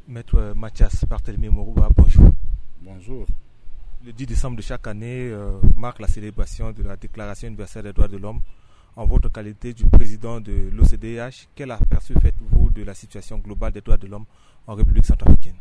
Maître Mathias Barthélémy Morouba, bonjour. Bonjour. Le 10 décembre de chaque année marque la célébration de la Déclaration universelle des droits de l'homme. En votre qualité du président de l'OCDH, quel aperçu faites-vous de la situation globale des droits de l'homme en République centrafricaine?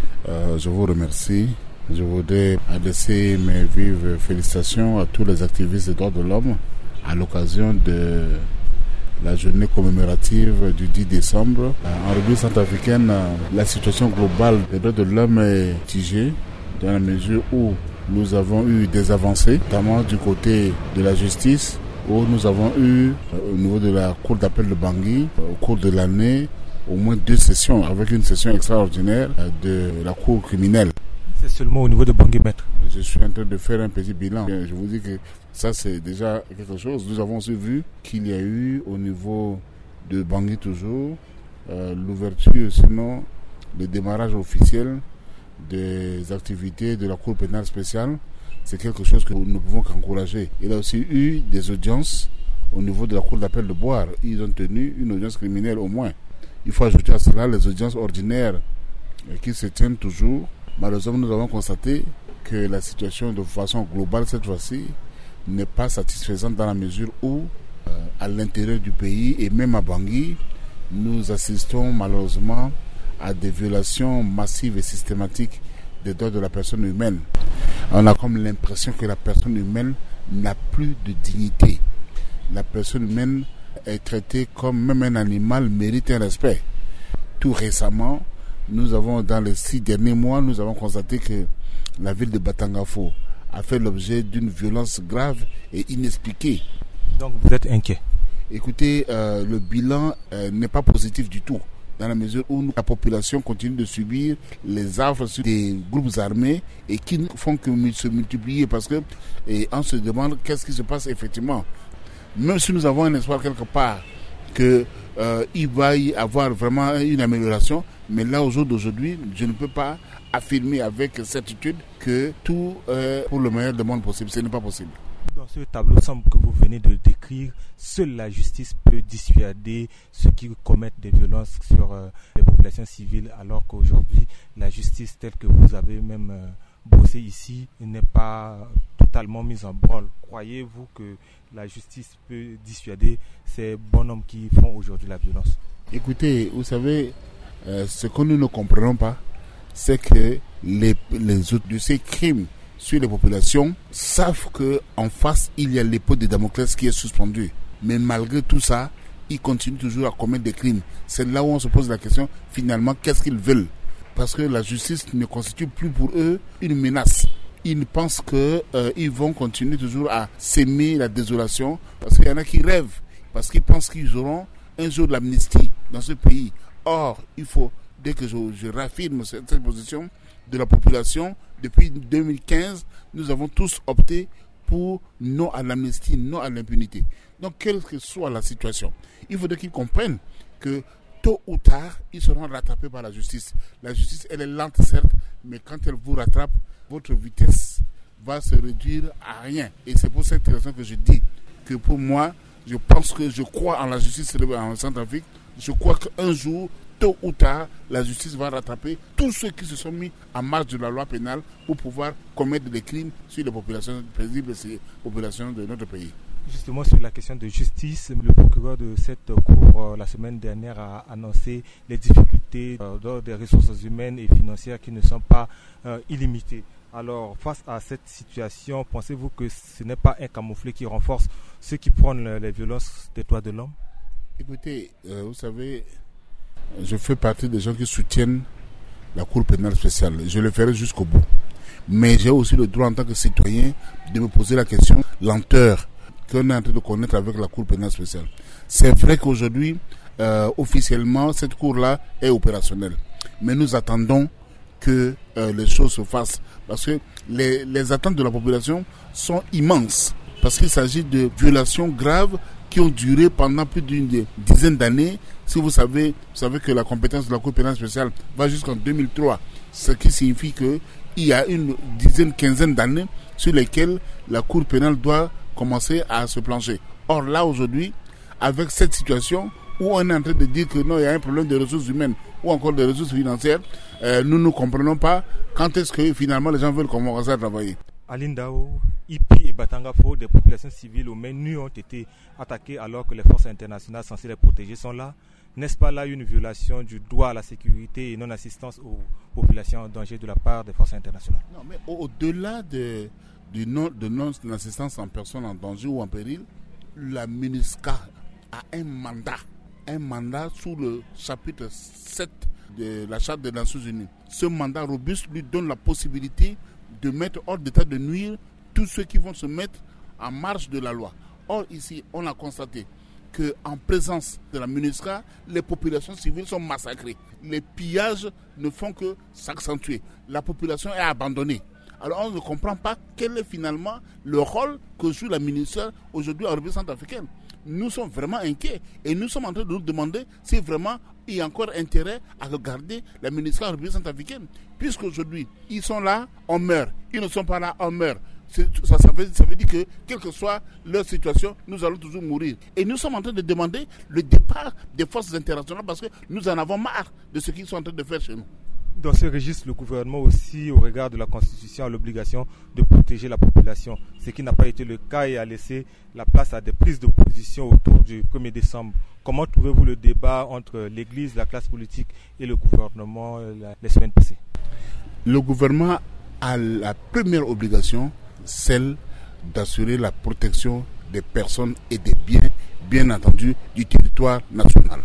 Je vous remercie. Je voudrais adresser mes vives félicitations à tous les activistes des droits de l'homme à l'occasion de la journée commémorative du 10 décembre. En République centrafricaine, la situation globale des droits de l'homme est mitigée dans la mesure où nous avons eu des avancées, notamment du côté de la justice, où nous avons eu, au niveau de la cour d'appel de Bangui, au cours de l'année, au moins 2 sessions, avec une session extraordinaire de la cour criminelle. C'est seulement au niveau de Bangui, maître. Je suis en train de faire un petit bilan. Je vous dis que ça, c'est déjà quelque chose. Nous avons aussi vu qu'il y a eu, au niveau de Bangui toujours, l'ouverture, sinon le démarrage officiel des activités de la Cour pénale spéciale. C'est quelque chose que nous ne pouvons qu'encourager. Il y a aussi eu des audiences au niveau de la Cour d'appel de Boire. Ils ont tenu une audience criminelle au moins. Il faut ajouter à cela les audiences ordinaires qui se tiennent toujours. Malheureusement, nous avons constaté que la situation de façon globale cette fois-ci n'est pas satisfaisante dans la mesure où, à l'intérieur du pays et même à Bangui, nous assistons malheureusement à des violations massives et systématiques des droits de la personne humaine. On a comme l'impression que la personne humaine n'a plus de dignité. La personne humaine est traitée comme même un animal mérite un respect. Tout récemment, nous avons, dans les 6 derniers mois, nous avons constaté que la ville de Batangafo a fait l'objet d'une violence grave et inexpliquée. Donc vous êtes inquiet? Écoutez, le bilan n'est pas positif du tout, dans la mesure où la population continue de subir les affres sur des groupes armés et qui ne font que se multiplier parce que on se demande qu'est-ce qui se passe effectivement. Même si nous avons un espoir quelque part qu'il va y avoir vraiment une amélioration, mais là, au jour d'aujourd'hui, je ne peux pas affirmer avec certitude que tout est pour le meilleur du monde possible. Ce n'est pas possible. Dans ce tableau sombre que vous venez de décrire, seule la justice peut dissuader ceux qui commettent des violences sur les populations civiles, alors qu'aujourd'hui, la justice telle que vous avez même bossé ici n'est pas totalement mise en branle. Croyez-vous que la justice peut dissuader ces bonhommes qui font aujourd'hui la violence? Écoutez, vous savez, ce que nous ne comprenons pas, c'est que les autres de ces crimes sur les populations savent qu'en face, il y a l'épée de Damoclès qui est suspendue. Mais malgré tout ça, ils continuent toujours à commettre des crimes. C'est là où on se pose la question, finalement, qu'est-ce qu'ils veulent? Parce que la justice ne constitue plus pour eux une menace. Ils pensent qu'ils vont continuer toujours à s'aimer la désolation, parce qu'il y en a qui rêvent, parce qu'ils pensent qu'ils auront un jour de l'amnistie dans ce pays. Or, il faut, dès que je réaffirme cette position de la population, depuis 2015, nous avons tous opté pour non à l'amnistie, non à l'impunité. Donc, quelle que soit la situation, il faudrait qu'ils comprennent que tôt ou tard, ils seront rattrapés par la justice. La justice, elle est lente, certes, mais quand elle vous rattrape, votre vitesse va se réduire à rien. Et c'est pour cette raison que je dis que pour moi, je crois en la justice en Centrafrique. Je crois qu'un jour, tôt ou tard, la justice va rattraper tous ceux qui se sont mis en marge de la loi pénale pour pouvoir commettre des crimes sur les populations paisibles et les populations de notre pays. Justement, sur la question de justice, le procureur de cette cour, la semaine dernière, a annoncé les difficultés des ressources humaines et financières qui ne sont pas illimitées. Alors, face à cette situation, pensez-vous que ce n'est pas un camouflet qui renforce ceux qui prônent les violences des droits de l'homme? Écoutez, vous savez, je fais partie des gens qui soutiennent la Cour pénale spéciale. Je le ferai jusqu'au bout. Mais j'ai aussi le droit en tant que citoyen de me poser la question, lenteur qu'on est en train de connaître avec la Cour pénale spéciale. C'est vrai qu'aujourd'hui, officiellement, cette cour-là est opérationnelle. Mais nous attendons que les choses se fassent. Parce que les attentes de la population sont immenses. Parce qu'il s'agit de violations graves qui ont duré pendant plus d'une dizaine d'années. Si vous savez que la compétence de la Cour pénale spéciale va jusqu'en 2003, ce qui signifie qu'il y a une quinzaine d'années sur lesquelles la Cour pénale doit commencer à se plancher. Or là, aujourd'hui, avec cette situation où on est en train de dire que non, il y a un problème de ressources humaines ou encore des ressources financières, nous ne comprenons pas quand est-ce que finalement les gens veulent commencer à travailler. À Lindao, Ipi et Batangafo, des populations civiles au menu ont été attaquées alors que les forces internationales censées les protéger sont là. N'est-ce pas là une violation du droit à la sécurité et non-assistance aux populations en danger de la part des forces internationales? Non, mais au-delà de non-assistance en personne en danger ou en péril, la MINUSCA a un mandat sous le chapitre 7 de la Charte des Nations Unies. Ce mandat robuste lui donne la possibilité de mettre hors d'état de nuire tous ceux qui vont se mettre en marge de la loi. Or, ici, on a constaté qu'en présence de la MINUSCA, les populations civiles sont massacrées. Les pillages ne font que s'accentuer. La population est abandonnée. Alors on ne comprend pas quel est finalement le rôle que joue la MINUSCA aujourd'hui en République centrafricaine. Nous sommes vraiment inquiets et nous sommes en train de nous demander si vraiment il y a encore intérêt à regarder la MINUSCA en République centrafricaine. Puisqu'aujourd'hui, ils sont là, on meurt. Ils ne sont pas là, on meurt. Ça veut dire que, quelle que soit leur situation, nous allons toujours mourir. Et nous sommes en train de demander le départ des forces internationales parce que nous en avons marre de ce qu'ils sont en train de faire chez nous. Dans ce registre, le gouvernement aussi, au regard de la Constitution, a l'obligation de protéger la population, ce qui n'a pas été le cas et a laissé la place à des prises de position autour du 1er décembre. Comment trouvez-vous le débat entre l'Église, la classe politique et le gouvernement les semaines passées? Le gouvernement a la première obligation, celle d'assurer la protection des personnes et des biens, bien entendu, du territoire national.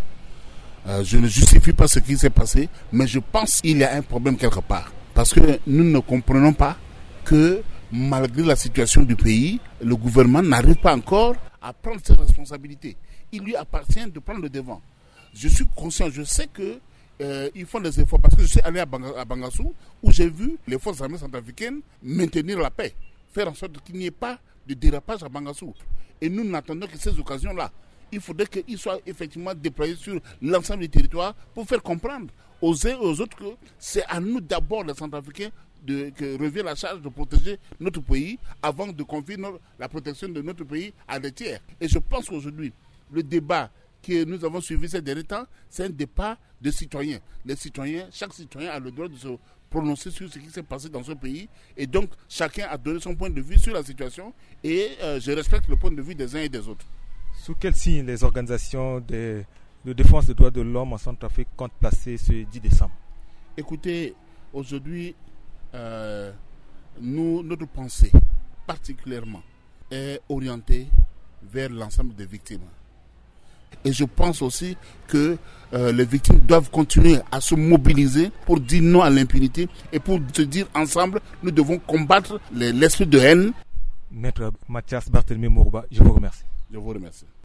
Je ne justifie pas ce qui s'est passé, mais je pense qu'il y a un problème quelque part. Parce que nous ne comprenons pas que malgré la situation du pays, le gouvernement n'arrive pas encore à prendre ses responsabilités. Il lui appartient de prendre le devant. Je suis conscient, je sais que ils font des efforts parce que je suis allé à Bangassou où j'ai vu les forces armées centrafricaines maintenir la paix, faire en sorte qu'il n'y ait pas de dérapage à Bangassou. Et nous n'attendons que ces occasions-là. Il faudrait qu'ils soient effectivement déployés sur l'ensemble du territoire pour faire comprendre aux uns et aux autres que c'est à nous d'abord, les Centrafricains, que revient la charge de protéger notre pays avant de confier la protection de notre pays à des tiers. Et je pense qu'aujourd'hui, le débat que nous avons suivi ces derniers temps, c'est un débat de citoyens. Les citoyens, chaque citoyen a le droit de se prononcer sur ce qui s'est passé dans ce pays. Et donc, chacun a donné son point de vue sur la situation et je respecte le point de vue des uns et des autres. Sous quel signe les organisations de défense des droits de l'homme en Centrafrique comptent placer ce 10 décembre? Écoutez, aujourd'hui, notre pensée particulièrement est orientée vers l'ensemble des victimes. Et je pense aussi que les victimes doivent continuer à se mobiliser pour dire non à l'impunité et pour se dire ensemble, nous devons combattre l'esprit de haine. Maître Mathias Barthélemy Mourba, je vous remercie. Je vous remercie.